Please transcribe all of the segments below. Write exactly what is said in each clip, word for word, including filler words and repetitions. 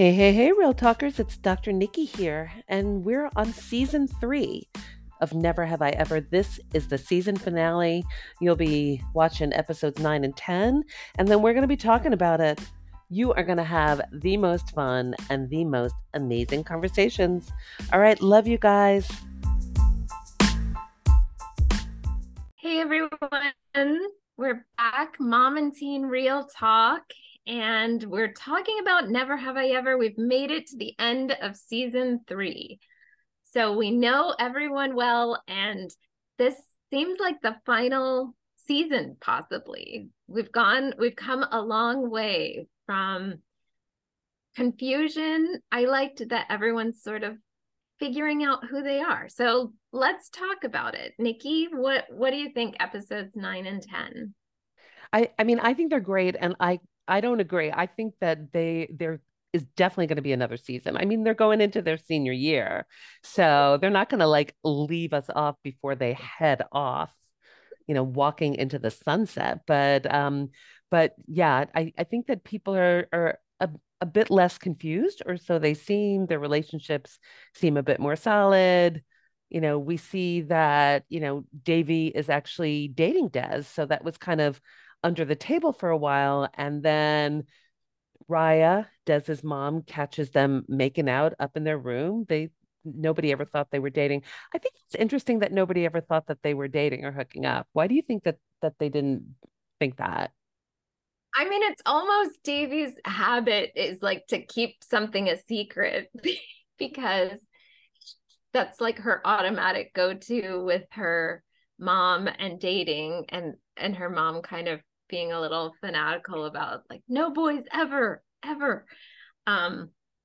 Hey, hey, hey, Real Talkers, it's doctor Nikki here, and we're on season three of Never Have I Ever. This is the season finale. You'll be watching episodes nine and ten, and then we're going to be talking about it. You are going to have the most fun and the most amazing conversations. All right, love you guys. Hey everyone, we're back, Mom and Teen Real Talk, and we're talking about Never Have I Ever. We've made it to the end of season three. So we know everyone well, and this seems like the final season, possibly. We've gone, we've come a long way from confusion. I liked that everyone's sort of figuring out who they are. So let's talk about it. Nikki, what what do you think episodes nine and ten? I, I mean, I think they're great, and I, I don't agree. I think that they, there is definitely going to be another season. I mean, they're going into their senior year, so they're not going to like leave us off before they head off, you know, walking into the sunset. But, um, but yeah, I, I think that people are are a, a bit less confused, or so they seem. Their relationships seem a bit more solid. You know, we see that, you know, Davy is actually dating Des, so that was kind of under the table for a while. And then Raya, Des's mom, catches them making out up in their room. They Nobody ever thought they were dating. I think it's interesting that nobody ever thought that they were dating or hooking up. Why do you think that that they didn't think that? I mean, it's almost Davey's habit is like to keep something a secret because that's like her automatic go-to with her mom and dating and and her mom kind of being a little fanatical about like no boys ever ever um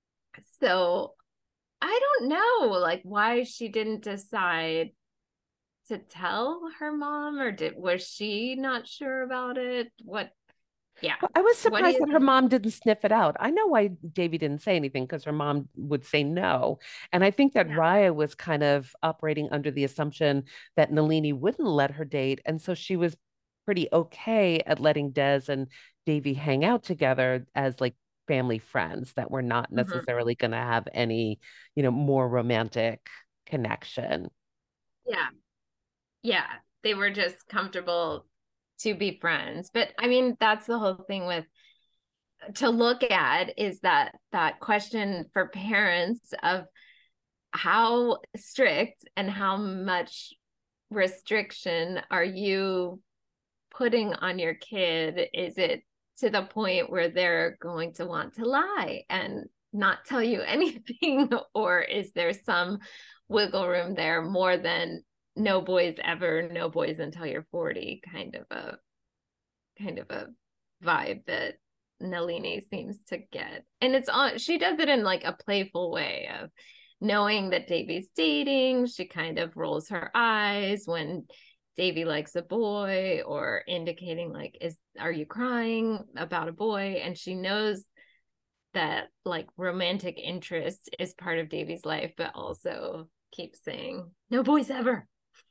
so I don't know like why she didn't decide to tell her mom, or did was she not sure about it? What yeah. Well, I was What do surprised you that her think? mom didn't sniff it out. I know why Davy didn't say anything because her mom would say no. And I think that Yeah. Raya was kind of operating under the assumption that Nalini wouldn't let her date. And so she was pretty okay at letting Des and Davy hang out together as like family friends that were not Mhm. necessarily going to have any, you know, more romantic connection. Yeah. Yeah. They were just comfortable to be friends. But I mean, that's the whole thing with to look at is that that question for parents of how strict and how much restriction are you putting on your kid? Is it to the point where they're going to want to lie and not tell you anything? Or is there some wiggle room there more than no boys ever, no boys until you're forty kind of a kind of a vibe that Nalini seems to get. And it's on she does it in like a playful way of knowing that Davy's dating. She kind of rolls her eyes when Davy likes a boy or indicating like, is are you crying about a boy? And she knows that like romantic interest is part of Davy's life, but also keeps saying, no boys ever.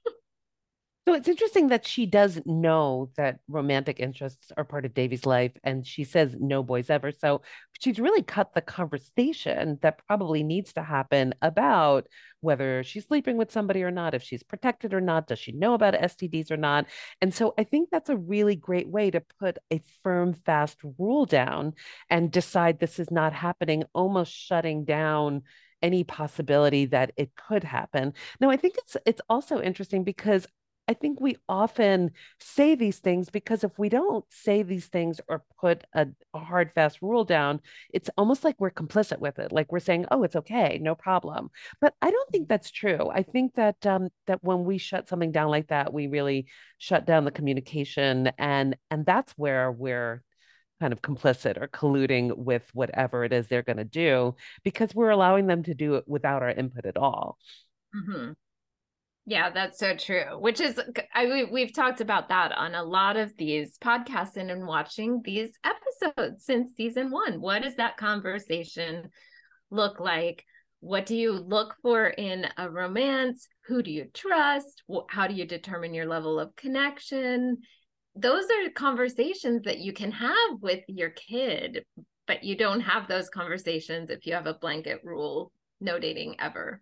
So it's interesting that she does know that romantic interests are part of Davy's life, and she says no boys ever. So she's really cut the conversation that probably needs to happen about whether she's sleeping with somebody or not, if she's protected or not, does she know about S T Ds or not? And so I think that's a really great way to put a firm, fast rule down and decide this is not happening, almost shutting down any possibility that it could happen. Now, I think it's it's also interesting because I think we often say these things because if we don't say these things or put a, a hard, fast rule down, it's almost like we're complicit with it. Like we're saying, "Oh, it's okay, no problem." But I don't think that's true. I think that um, that when we shut something down like that, we really shut down the communication, and and that's where we're kind of complicit or colluding with whatever it is they're going to do because we're allowing them to do it without our input at all. Mm-hmm. Yeah, that's so true. Which is, I we, we've talked about that on a lot of these podcasts and in watching these episodes since season one. What does that conversation look like? What do you look for in a romance? Who do you trust? How do you determine your level of connection? Those are conversations that you can have with your kid but you don't have those conversations if you have a blanket rule, no dating ever.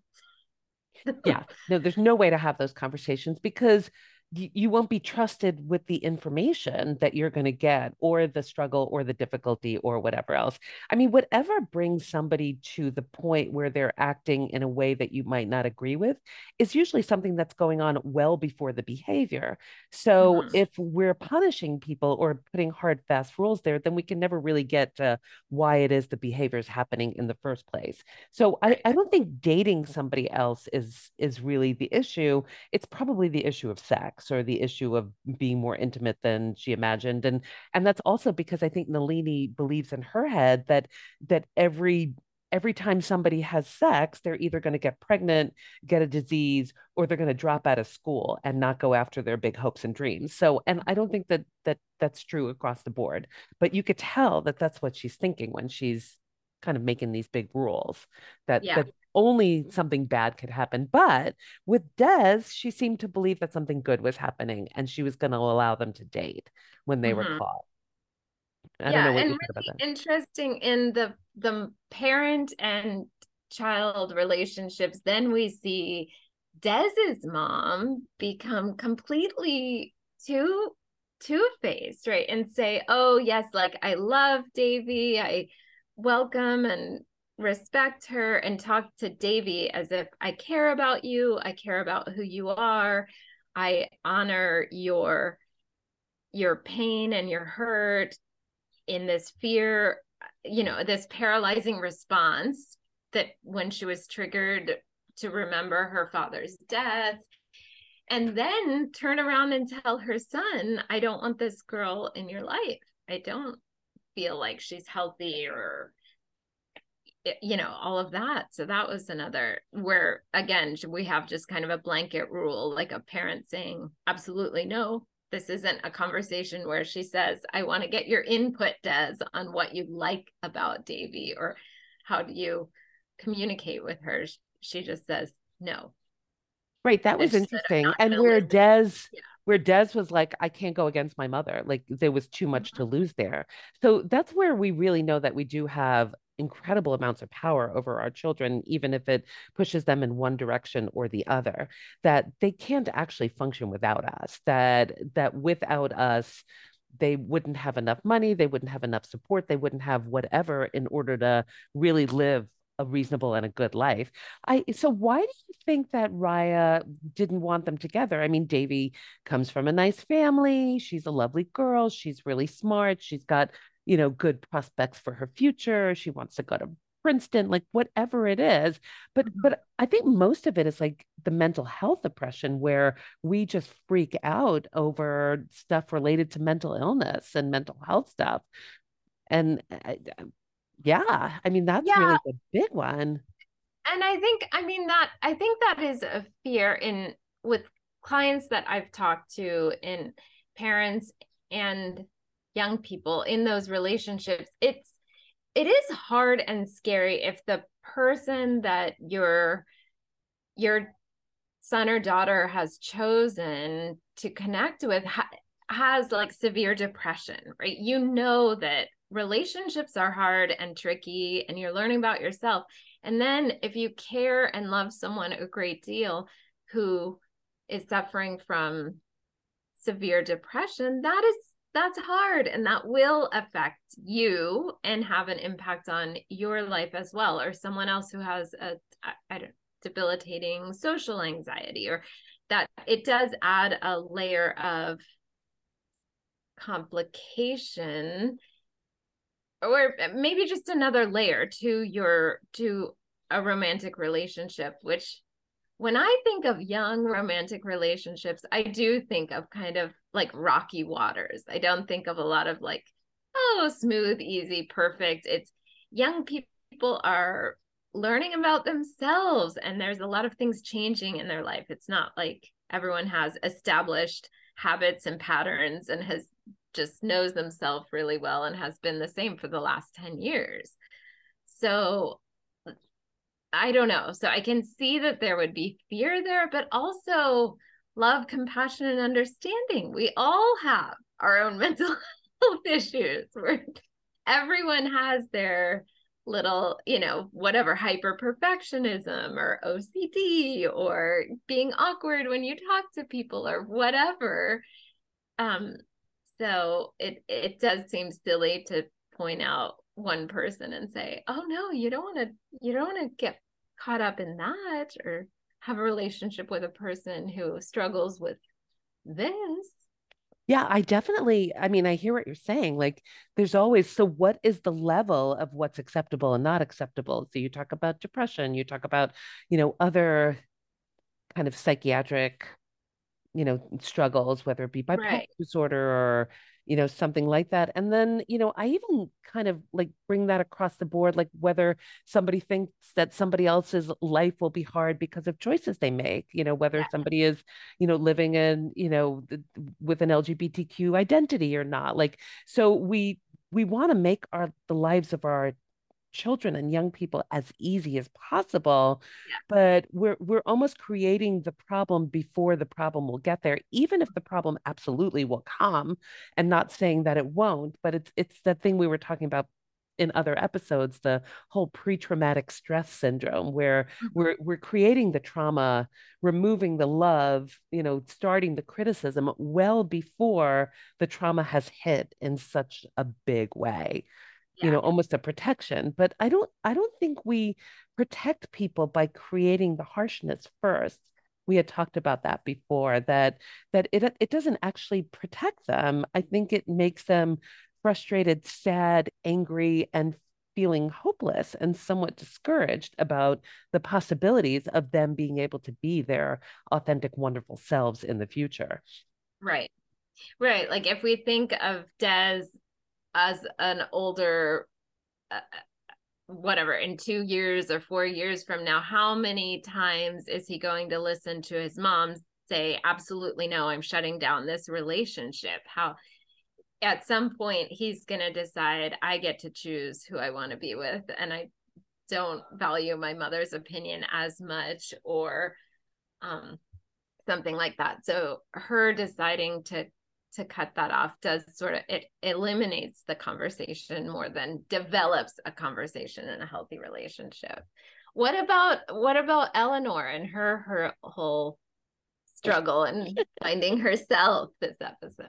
Yeah, no, there's no way to have those conversations because y- you won't be trusted with the information that you're going to get or the struggle or the difficulty or whatever else. I mean, whatever brings somebody to the point where they're acting in a way that you might not agree with is usually something that's going on well before the behavior. So Mhm. if we're punishing people or putting hard, fast rules there, then we can never really get to why it is the behavior is happening in the first place. So I, Right. I don't think dating somebody else is is really the issue. It's probably the issue of sex or the issue of being more intimate than she imagined. And and that's also because I think Nalini believes in her head that that every every time somebody has sex, they're either going to get pregnant, get a disease, or they're going to drop out of school and not go after their big hopes and dreams. So, and I don't think that that that's true across the board, but you could tell that that's what she's thinking when she's kind of making these big rules that Yeah. that only something bad could happen. But with Des, she seemed to believe that something good was happening and she was going to allow them to date when they were Mhm. caught. I don't Yeah, know what and you think about really that. interesting in the the parent and child relationships, then we see Dez's mom become completely two two-faced, right? And say, "Oh, yes, like I love Davy. I welcome and respect her and talk to Davy as if I care about you. I care about who you are. I honor your your pain and your hurt in this fear, you know, this paralyzing response that when she was triggered to remember her father's death, and then turn around and tell her son, I don't want this girl in your life. I don't feel like she's healthy or you know all of that. So that was another where again we have just kind of a blanket rule, like a parent saying absolutely no, this isn't a conversation where she says I want to get your input, Des, on what you like about Davy or how do you communicate with her. She just says no, Right, that and was she said I'm interesting. not And going to where listen. Des Yeah. where Des was like, I can't go against my mother. Like there was too much to Mhm. lose there. So that's where we really know that we do have incredible amounts of power over our children, even if it pushes them in one direction or the other, that they can't actually function without us, that that without us, they wouldn't have enough money, they wouldn't have enough support, they wouldn't have whatever in order to really live a reasonable and a good life. I so why do you think that Raya didn't want them together? I mean, Davy comes from a nice family. She's a lovely girl. She's really smart. She's got, you know, good prospects for her future. She wants to go to Princeton, like whatever it is. But Mhm. but I think most of it is like the mental health oppression where we just freak out over stuff related to mental illness and mental health stuff. And I, yeah, I mean, that's Yeah, really the big one. and I think, I mean, that I think that is a fear in with clients that I've talked to, in parents and young people in those relationships. It's it is hard and scary if the person that your your son or daughter has chosen to connect with ha- has like severe depression, right? You know that relationships are hard and tricky and you're learning about yourself. And then if you care and love someone a great deal who is suffering from severe depression, that is that's hard and that will affect you and have an impact on your life as well, or someone else who has a I, I don't debilitating social anxiety, or that it does add a layer of complication, or maybe just another layer to your to a romantic relationship, which when I think of young romantic relationships, I do think of kind of like rocky waters. I don't think of a lot of like, oh, smooth, easy, perfect. It's young people are learning about themselves and there's a lot of things changing in their life. It's not like everyone has established habits and patterns and has just knows themselves really well and has been the same for the last ten years. So I don't know. So I can see that there would be fear there, but also love, compassion, and understanding. We all have our own mental health issues. We're, everyone has their little, you know, whatever, hyper perfectionism or O C D or being awkward when you talk to people or whatever. Um, so it it does seem silly to point out one person and say, "Oh no, you don't want to you don't want to get caught up in that or have a relationship with a person who struggles with this." Yeah, I definitely, I mean, I hear what you're saying. Like, there's always, so what is the level of what's acceptable and not acceptable? So you talk about depression, you talk about, you know, other kind of psychiatric, you know, struggles, whether it be bipolar Right. disorder or, you know, something like that. And then, you know, I even kind of like bring that across the board, like whether somebody thinks that somebody else's life will be hard because of choices they make, you know, whether Yeah. somebody is, you know, living in, you know, the, with an L G B T Q identity or not. Like, so we, we want to make our the lives of our children and young people as easy as possible, Yeah. but we're we're almost creating the problem before the problem will get there, even if the problem absolutely will come, and not saying that it won't, but it's it's that thing we were talking about in other episodes, the whole pre-traumatic stress syndrome, where Mhm. we're we're creating the trauma, removing the love, you know, starting the criticism well before the trauma has hit in such a big way, you Yeah. know, almost a protection. But I don't I don't think we protect people by creating the harshness first. We had talked about that before, that that it it doesn't actually protect them. I think it makes them frustrated, sad, angry, and feeling hopeless and somewhat discouraged about the possibilities of them being able to be their authentic, wonderful selves in the future. Right. Right. Like if we think of Des as an older, uh, whatever, in two years or four years from now, how many times is he going to listen to his mom say, absolutely no, I'm shutting down this relationship? How at some point he's going to decide, I get to choose who I want to be with, and I don't value my mother's opinion as much, or um, something like that. So her deciding to to cut that off does sort of, it eliminates the conversation more than develops a conversation in a healthy relationship. What about what about Eleanor and her her whole struggle and finding herself this episode?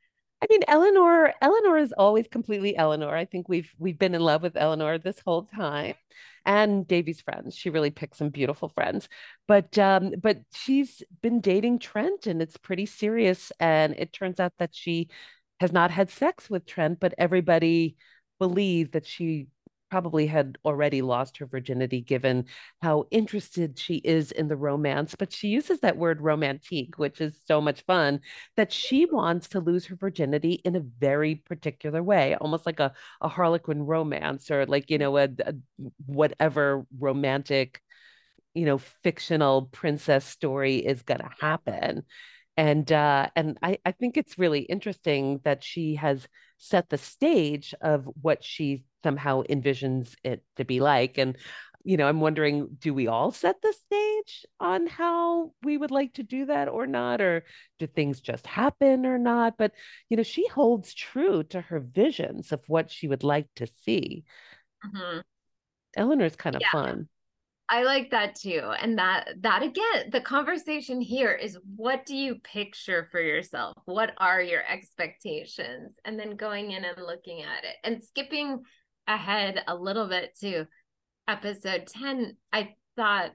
I mean, Eleanor, Eleanor is always completely Eleanor. I think we've we've been in love with Eleanor this whole time. And Davy's friends. She really picked some beautiful friends. But um, but she's been dating Trent and it's pretty serious. And it turns out that she has not had sex with Trent, but everybody believed that she probably had already lost her virginity given how interested she is in the romance. But she uses that word romantique, which is so much fun, that she wants to lose her virginity in a very particular way, almost like a, a Harlequin romance, or like, you know, a, a whatever romantic, you know, fictional princess story is going to Yeah. happen. And uh, and I, I think it's really interesting that she has set the stage of what she somehow envisions it to be like. And, you know, I'm wondering, do we all set the stage on how we would like to do that or not? Or do things just happen or not? But, you know, she holds true to her visions of what she would like to see. Mm-hmm. Eleanor's kind of Yeah, fun. I like that too. And that that again, the conversation here is, what do you picture for yourself? What are your expectations? And then going in and looking at it. And skipping ahead a little bit to episode ten, I thought,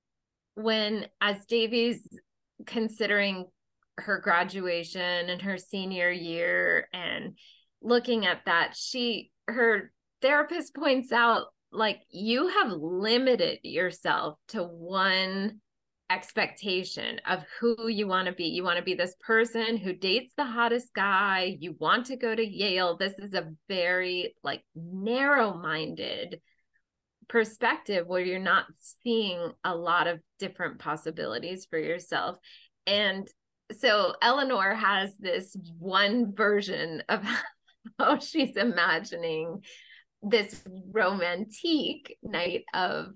when as Davy's considering her graduation and her senior year and looking at that, she her therapist points out, like, you have limited yourself to one expectation of who you want to be. You want to be this person who dates the hottest guy. You want to go to Yale. This is a very like narrow-minded perspective where you're not seeing a lot of different possibilities for yourself. And so Eleanor has this one version of how she's imagining this romantic night of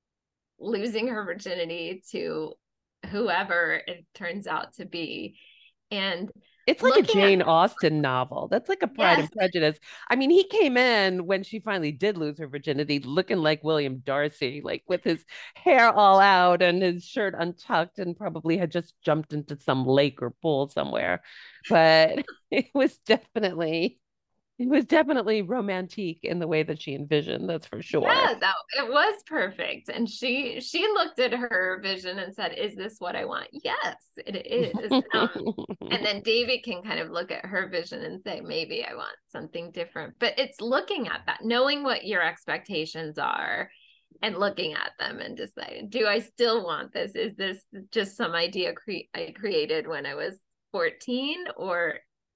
losing her virginity to whoever it turns out to be. And It's like a looking at Jane them. Austen novel. That's like a Pride Yes. and Prejudice. I mean, he came in when she finally did lose her virginity, looking like William Darcy, like with his hair all out and his shirt untucked, and probably had just jumped into some lake or pool somewhere. But it was definitely, it was definitely romantic in the way that she envisioned, that's for sure. Yeah, that it was perfect. And she she looked at her vision and said, "Is this what I want?" Yes, it is. Um, and then Davy can kind of look at her vision and say, "Maybe I want something different." But it's looking at that, knowing what your expectations are and looking at them and deciding, "Do I still want this? Is this just some idea cre- I created when I was fourteen, or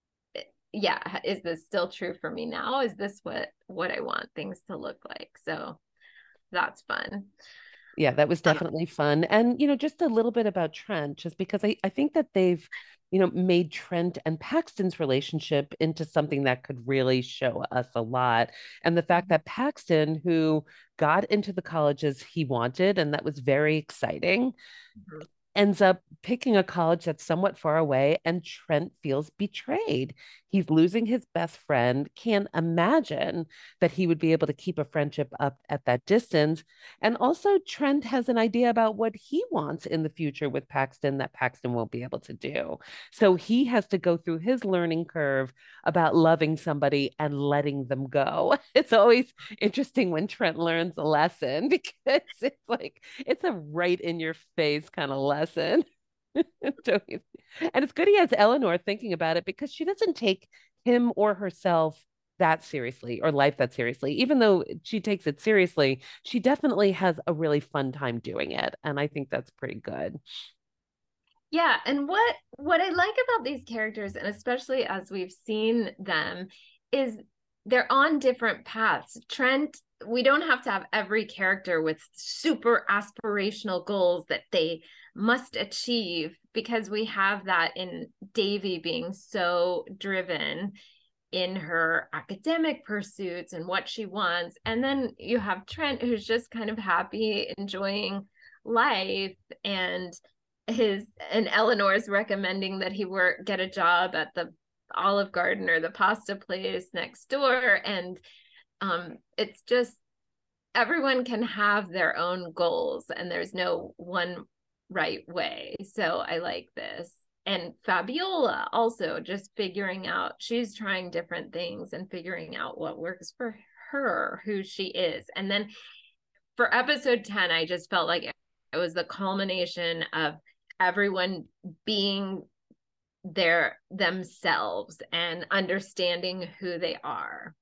yeah, is this still true for me now? Is this what what I want things to look like?" So that's fun. Yeah, that was Um, definitely fun. And, you know, just a little bit about Trent, just because I, I think that they've, you know, made Trent and Paxton's relationship into something that could really show us a lot. And the fact that Paxton, who got into the colleges he wanted, and that was very exciting, mhm. ends up picking a college that's somewhat far away, and Trent feels betrayed. He's losing his best friend, can't imagine that he would be able to keep a friendship up at that distance. And also, Trent has an idea about what he wants in the future with Paxton that Paxton won't be able to do. So he has to go through his learning curve about loving somebody and letting them go. It's always interesting when Trent learns a lesson because it's like it's a right in your face kind of lesson. And it's good he has Eleanor thinking about it because she doesn't take him or herself that seriously or life that seriously. Even though she takes it seriously, she definitely has a really fun time doing it. And I think that's pretty good. Yeah, and what what I like about these characters, and especially as we've seen them, is they're on different paths. Trent, we don't have to have every character with super aspirational goals that they must achieve, because we have that in Davy being so driven in her academic pursuits and what she wants. And then you have Trent, who's just kind of happy, enjoying life, and his and Eleanor's recommending that he work get a job at the Olive Garden or the pasta place next door. And um it's just, everyone can have their own goals and there's no one right way. So I like this. And Fabiola also just figuring out, she's trying different things and figuring out what works for her, who she is. And then for episode ten, I just felt like it was the culmination of everyone being their themselves and understanding who they are.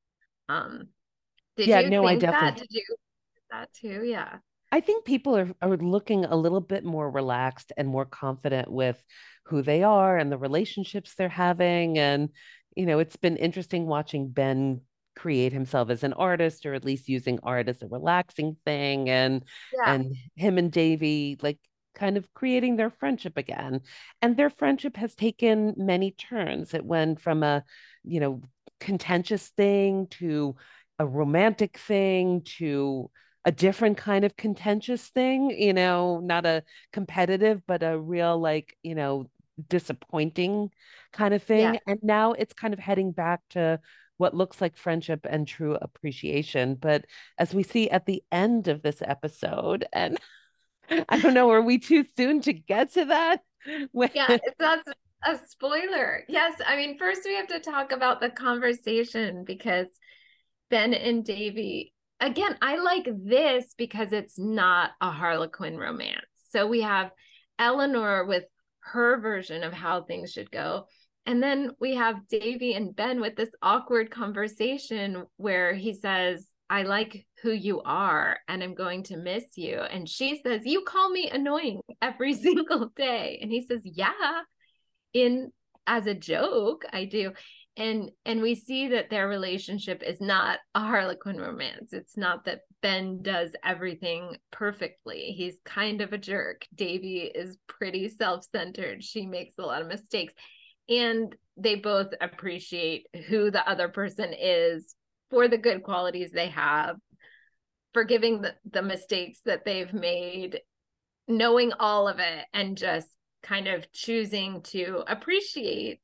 Um, did Yeah, you no, I think that? definitely Did you that too? Yeah. I think people are, are looking a little bit more relaxed and more confident with who they are and the relationships they're having. And, you know, it's been interesting watching Ben create himself as an artist, or at least using art as a relaxing thing. And Yeah. and him and Davy like kind of creating their friendship again. And their friendship has taken many turns. It went from a, you know, contentious thing to a romantic thing to a different kind of contentious thing, you know, not a competitive, but a real, like, you know, disappointing kind of Yeah. thing. And now it's kind of heading back to what looks like friendship and true appreciation. But as we see at the end of this episode, and I don't know, are we too soon to get to that? When Yeah, that's a spoiler. Yes, I mean, first we have to talk about the conversation, because Ben and Davy, again, I like this because it's not a Harlequin romance. So we have Eleanor with her version of how things should go. And then we have Davy and Ben with this awkward conversation where he says, "I like who you are and I'm going to miss you." And she says, "You call me annoying every single day." And he says, "Yeah, in as a joke, I do." And and we see that their relationship is not a Harlequin romance. It's not that Ben does everything perfectly. He's kind of a jerk. Davy is pretty self-centered. She makes a lot of mistakes. And they both appreciate who the other person is for the good qualities they have, forgiving the, the mistakes that they've made, knowing all of it, and just kind of choosing to appreciate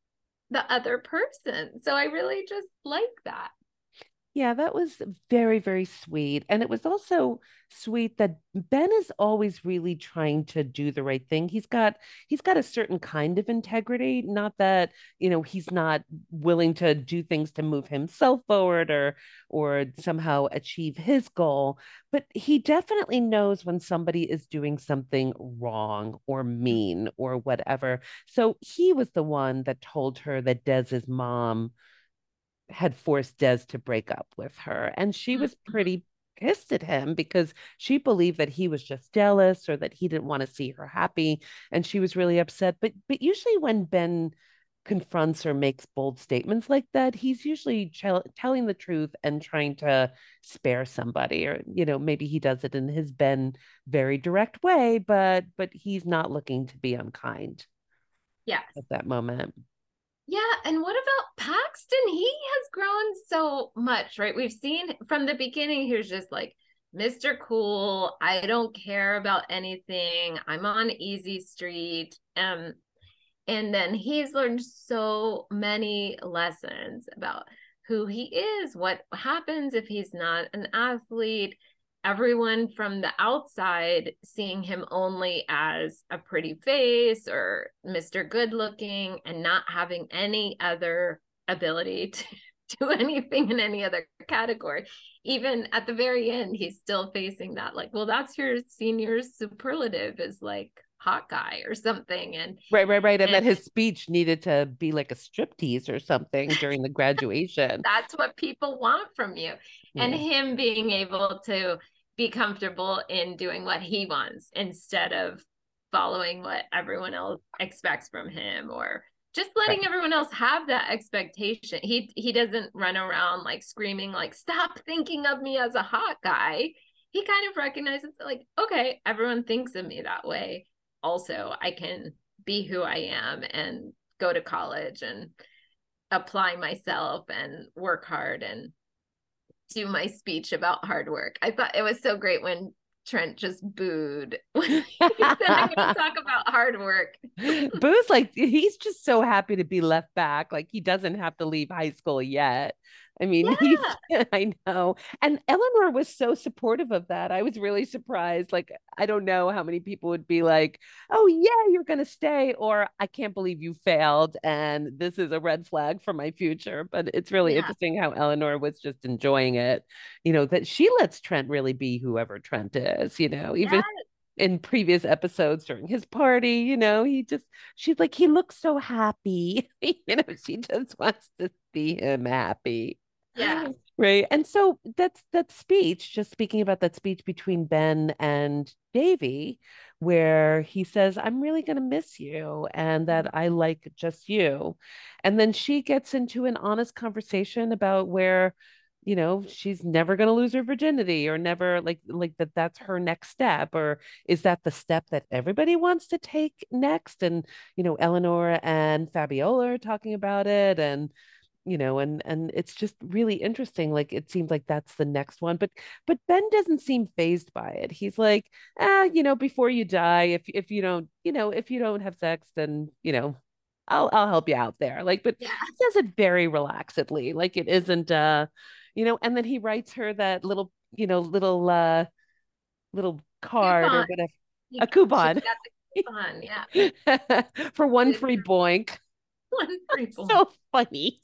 the other person. So I really just like that. Yeah, that was very, very sweet. And it was also sweet that Ben is always really trying to do the right thing. He's got he's got a certain kind of integrity, not that, you know, he's not willing to do things to move himself forward or or somehow achieve his goal, but he definitely knows when somebody is doing something wrong or mean or whatever. So he was the one that told her that Dez's mom had forced Des to break up with her. And she was Mhm. pretty pissed at him because she believed that he was just jealous or that he didn't want to see her happy. And she was really upset. But but usually when Ben confronts or makes bold statements like that, he's usually ch- telling the truth and trying to spare somebody, or you know, maybe he does it in his Ben very direct way, but but he's not looking to be unkind Yes. at that moment. Yeah, and what about Paxton? He has grown so much, right? We've seen from the beginning he was just like mister Cool. I don't care about anything. I'm on easy street. Um, and then he's learned so many lessons about who he is, what happens if he's not an athlete. Everyone from the outside seeing him only as a pretty face or mister Good looking and not having any other ability to do anything in any other category. Even at the very end, he's still facing that, like, well, that's your senior superlative is like hot guy or something. And Right, right, right. And and that his speech needed to be like a striptease or something during the graduation. that's what people want from you. And Yeah, him being able to be comfortable in doing what he wants instead of following what everyone else expects from him, or just letting right. everyone else have that expectation. He he doesn't run around like screaming like stop thinking of me as a hot guy. He kind of recognizes like, okay, everyone thinks of me that way. Also, I can be who I am and go to college and apply myself and work hard and do my speech about hard work. I thought it was so great when Trent just booed. He said, I'm going to talk about hard work. Boo's like, he's just so happy to be left back. Like, he doesn't have to leave high school yet. I mean, he's, Yeah. I know. And Eleanor was so supportive of that. I was really surprised. Like, I don't know how many people would be like, oh, yeah, you're going to stay, or I can't believe you failed. And this is a red flag for my future. But it's really Yeah. interesting how Eleanor was just enjoying it, you know, that she lets Trent really be whoever Trent is, you know, even Yeah. in previous episodes during his party, you know, he just, she's like, he looks so happy. You know, she just wants to see him happy. Yeah. Right. And so that's that speech, just speaking about that speech between Ben and Davy, where he says, I'm really going to miss you and that I like just you. And then she gets into an honest conversation about where, you know, she's never going to lose her virginity or never like like that that's her next step, or is that the step that everybody wants to take next? And you know, Eleanor and Fabiola are talking about it, and you know, and and it's just really interesting. Like it seems like that's the next one, but but Ben doesn't seem phased by it. He's like, ah, you know, before you die, if if you don't, you know, if you don't have sex, then you know, I'll I'll help you out there. Like, but Yeah. he says it very relaxedly, like it isn't, uh, you know. And then he writes her that little, you know, little uh little card or Coupon. whatever, He, a she coupon got the coupon. Yeah. for one It's free boink. one free one. So funny.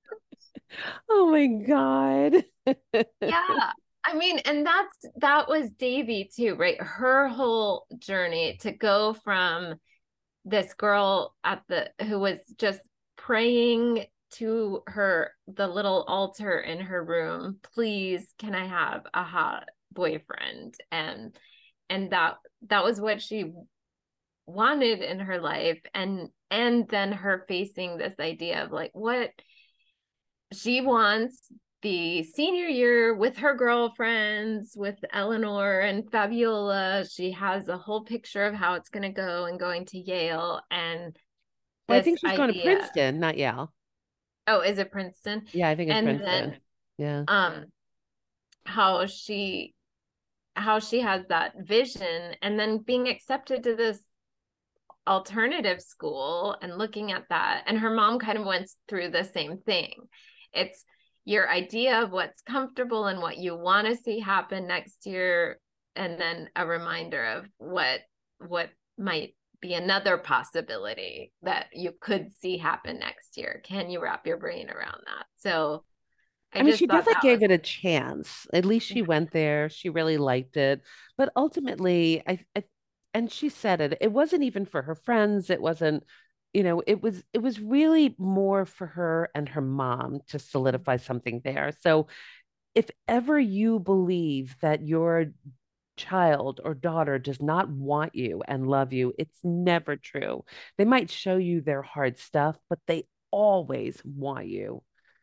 Oh my God. Yeah. I mean, and that's that was Davy too, right? Her whole journey to go from this girl at the who was just praying to her the little altar in her room, please can I have a hot boyfriend, and and that that was what she wanted in her life, and and then her facing this idea of like what she wants the senior year with her girlfriends, with Eleanor and Fabiola. She has a whole picture of how it's going to go and going to Yale. And Well, I this think she's going to idea, Princeton, not Yale. oh, is it Princeton? Yeah, I think it's And Princeton. then Yeah. um how she how she has that vision and then being accepted to this alternative school and looking at that. And her mom kind of went through the same thing. It's your idea of what's comfortable and what you want to see happen next year, and then a reminder of what what might be another possibility that you could see happen next year. Can you wrap your brain around that? So I I mean, just she thought definitely that gave was, it a chance. At least she went there. She really liked it. But ultimately, I, I and she said it, it wasn't even for her friends. It wasn't, you know, it was it was really more for her and her mom to solidify something there. So if ever you believe that your child or daughter does not want you and love you, it's never true. They might show you their hard stuff, but they always want you.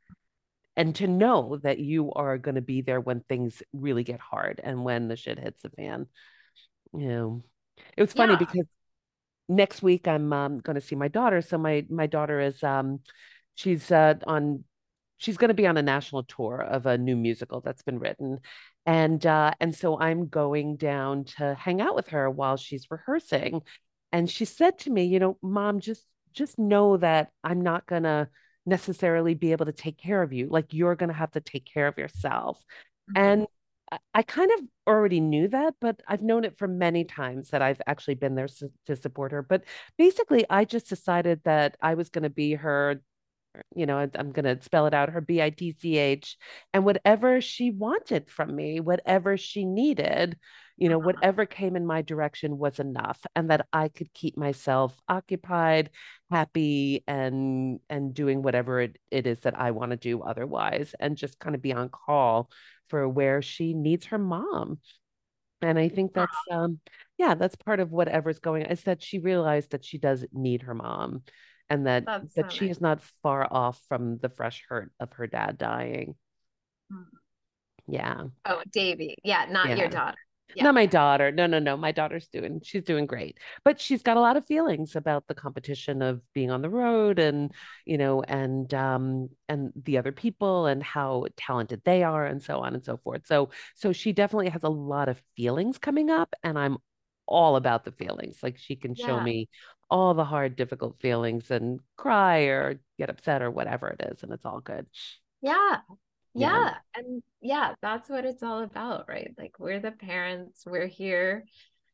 And to know that you are going to be there when things really get hard and when the shit hits the fan. You know, it was funny yeah. because next week I'm um, going to see my daughter. So my my daughter is um she's uh, on she's going to be on a national tour of a new musical that's been written. And uh and so I'm going down to hang out with her while she's rehearsing. And she said to me, you know, Mom, just just know that I'm not going to necessarily be able to take care of you. Like you're going to have to take care of yourself. Mhm. And I, I kind of already knew that, but I've known it for many times that I've actually been there s- to support her. But basically, I just decided that I was going to be her, you know, I'm going to spell it out, her B I T C H, and whatever she wanted from me, whatever she needed, you know, Uh-huh. whatever came in my direction was enough, and that I could keep myself occupied, happy, and and doing whatever it, it is that I want to do otherwise, and just kind of be on call for where she needs her mom. And I think that's um yeah, that's part of whatever's going on is that she realized that she does need her mom and that That's that so she nice. is not far off from the fresh hurt of her dad dying. Mhm. Yeah. Oh, Davy. Yeah, not your Yeah. daughter. Yeah. Not my daughter. No, no, no. My daughter's doing, she's doing great. But she's got a lot of feelings about the competition of being on the road and, you know, and um and the other people and how talented they are and so on and so forth. So so she definitely has a lot of feelings coming up and I'm all about the feelings. Like she can show Yeah. me all the hard, difficult feelings and cry or get upset or whatever it is, and it's all good. Yeah. Yeah. Yeah. And yeah, that's what it's all about, right? Like we're the parents, we're here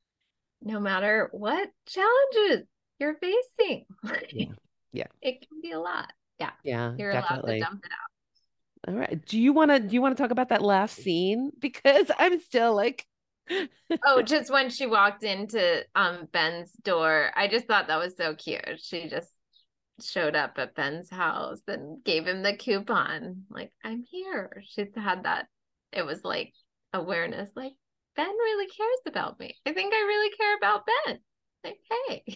no matter what challenges you're facing. Yeah. Yeah. It can be a lot. Yeah. Yeah, You're allowed to definitely. dump it All right. Do you want to do you want to talk about that last scene? Because I'm still like Oh, just when she walked into um Ben's door, I just thought that was so cute. She just showed up at Ben's house and gave him the coupon. Like, I'm here. She had that. It was like awareness, like, Ben really cares about me. I think I really care about Ben. Like, hey.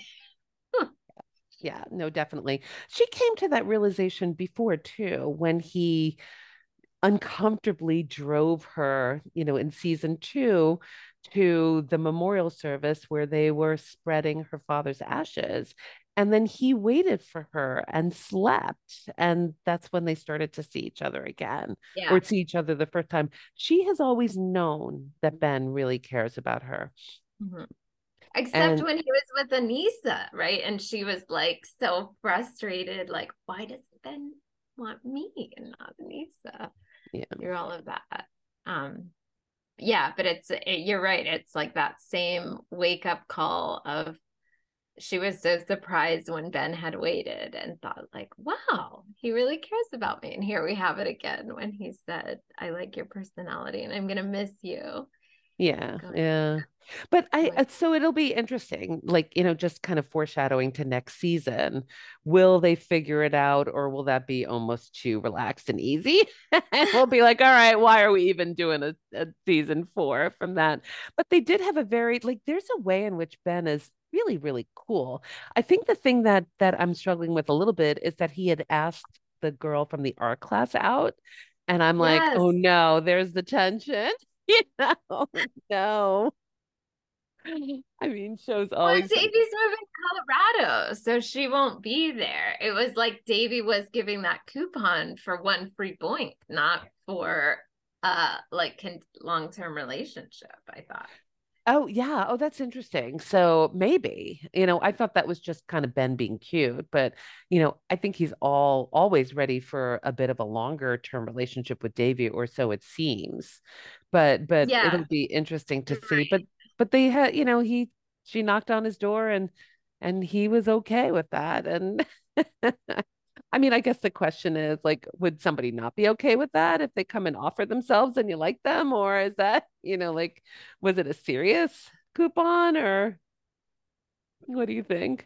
yeah, no, definitely. She came to that realization before too, when he uncomfortably drove her, you know, in season two to the memorial service where they were spreading her father's ashes. And then he waited for her and slept. And that's when they started to see each other again Yeah. or see each other the first time. She has always known that Ben really cares about her. Mhm. Except And when he was with Anissa, right? And she was like so frustrated, like, why does Ben want me and not Anissa? yeah, You're all of that. Um, yeah, but it's it, you're right. It's like that same wake up call of she was so surprised when Ben had waited and thought like, wow, he really cares about me. And here we have it again when he said, I like your personality and I'm gonna miss you. yeah, Going, yeah. But I, going, uh, so it'll be interesting, like, you know, just kind of foreshadowing to next season. Will they figure it out or will that be almost too relaxed and easy? And we'll be like, all right, why are we even doing a, a season four from that? But they did have a very, like, there's a way in which Ben is really, really cool. I think the thing that that I'm struggling with a little bit is that he had asked the girl from the art class out. And I'm like, yes. oh no, there's the tension. You know, no. I mean, shows Well, always, Davey's moving to Colorado, so she won't be there. It was like Davey was giving that coupon for one free boink, not for uh like con- long-term relationship, I thought. Oh, yeah. Oh, that's interesting. So maybe, you know, I thought that was just kind of Ben being cute, but you know, I think he's all always ready for a bit of a longer term relationship with Davy, or so it seems. But but Yeah, it'll be interesting to see. But right. but they had, you know, he she knocked on his door and and he was okay with that. And I mean, I guess the question is like, would somebody not be okay with that if they come and offer themselves and you like them? Or is that, you know, like, was it a serious coupon or what do you think?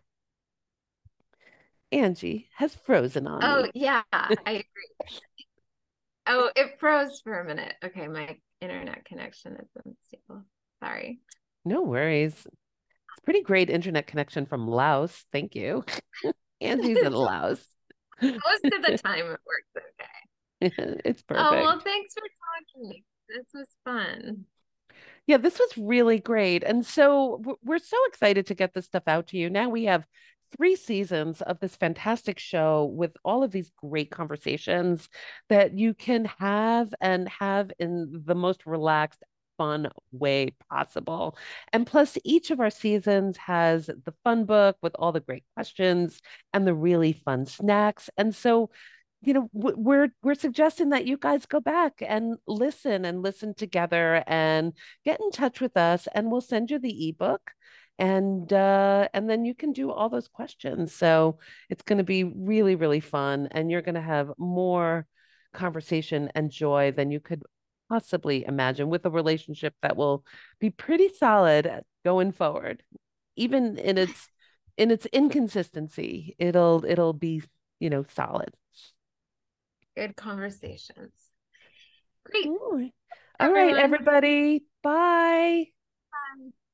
Angie has frozen on Oh me. yeah, I agree. Oh, it froze for a minute. Okay, my internet connection is unstable. Sorry. No worries. It's pretty great internet connection from Laos. Thank you. Angie's in Laos. Most of the time it works okay. It's Oh, well, perfect. thanks for talking. This was fun. Yeah, this was really great. And so w- we're so excited to get this stuff out to you. Now we have three seasons of this fantastic show with all of these great conversations that you can have and have in the most relaxed, fun way possible. And plus, each of our seasons has the fun book with all the great questions and the really fun snacks. And so you know w- we're we're suggesting that you guys go back and listen and listen together and get in touch with us and we'll send you the ebook and uh and then you can do all those questions. So it's going to be really really fun and you're going to have more conversation and joy than you could possibly imagine with a relationship that will be pretty solid going forward. Even in its in its inconsistency, it'll it'll be, you know, solid. Good conversations. Great, All right. All right, everyone. everybody. Bye. Bye.